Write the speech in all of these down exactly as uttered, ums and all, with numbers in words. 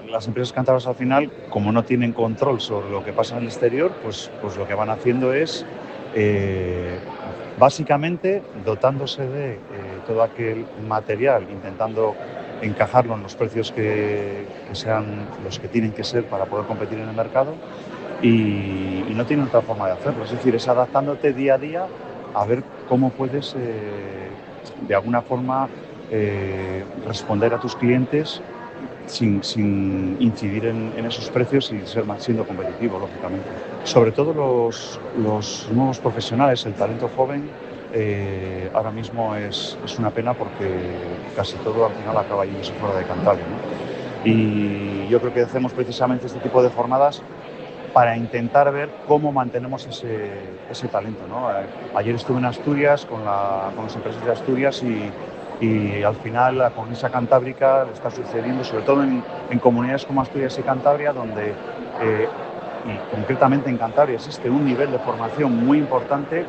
las empresas cántabras al final, como no tienen control sobre lo que pasa en el exterior, pues, pues lo que van haciendo es eh, básicamente dotándose de eh, todo aquel material, intentando encajarlo en los precios que, que sean los que tienen que ser para poder competir en el mercado y, y no tienen otra forma de hacerlo. Es decir, es adaptándote día a día a ver cómo puedes eh, de alguna forma eh, responder a tus clientes sin, sin incidir en, en esos precios y ser más siendo competitivo, lógicamente. Sobre todo los, los nuevos profesionales, el talento joven, eh, ahora mismo es, es una pena porque casi todo al final acaba yéndose fuera de Cantabria, ¿no? Y yo creo que hacemos precisamente este tipo de jornadas para intentar ver cómo mantenemos ese, ese talento, ¿no? Eh, ayer estuve en Asturias con, la, con las empresas de Asturias y, y al final la cornisa cantábrica le está sucediendo, sobre todo en, en comunidades como Asturias y Cantabria, donde, eh, y concretamente en Cantabria, existe un nivel de formación muy importante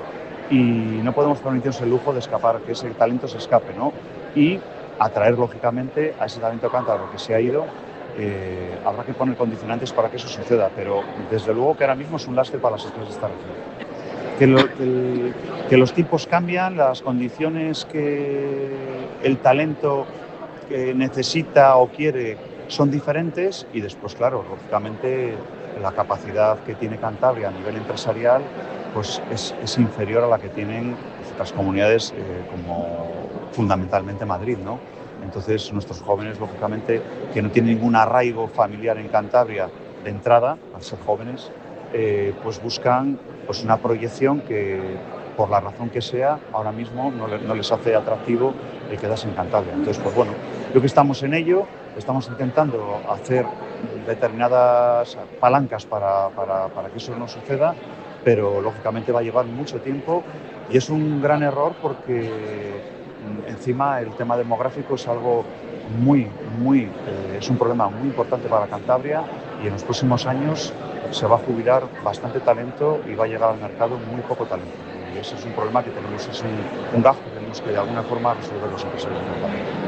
y no podemos permitirnos el lujo de escapar, que ese talento se escape, ¿no? Y atraer, lógicamente, a ese talento cántabro que se ha ido. Eh, habrá que poner condicionantes para que eso suceda, pero desde luego que ahora mismo es un lastre para las empresas de esta región. Que, lo, que, el, que los tiempos cambian, las condiciones que el talento que necesita o quiere son diferentes y después, claro, lógicamente la capacidad que tiene Cantabria a nivel empresarial pues es, es inferior a la que tienen otras comunidades eh, como fundamentalmente Madrid, ¿no? Entonces nuestros jóvenes, lógicamente, que no tienen ningún arraigo familiar en Cantabria de entrada, al ser jóvenes, eh, pues buscan pues una proyección que, por la razón que sea, ahora mismo no, le, no les hace atractivo el quedarse en Cantabria. Entonces, pues bueno, creo que estamos en ello, estamos intentando hacer determinadas palancas para, para, para que eso no suceda, pero lógicamente va a llevar mucho tiempo y es un gran error porque encima el tema demográfico es algo muy, muy, eh, es un problema muy importante para Cantabria y en los próximos años se va a jubilar bastante talento y va a llegar al mercado muy poco talento. Y ese es un problema que tenemos, es un, un gap que tenemos que de alguna forma resolver los empresarios.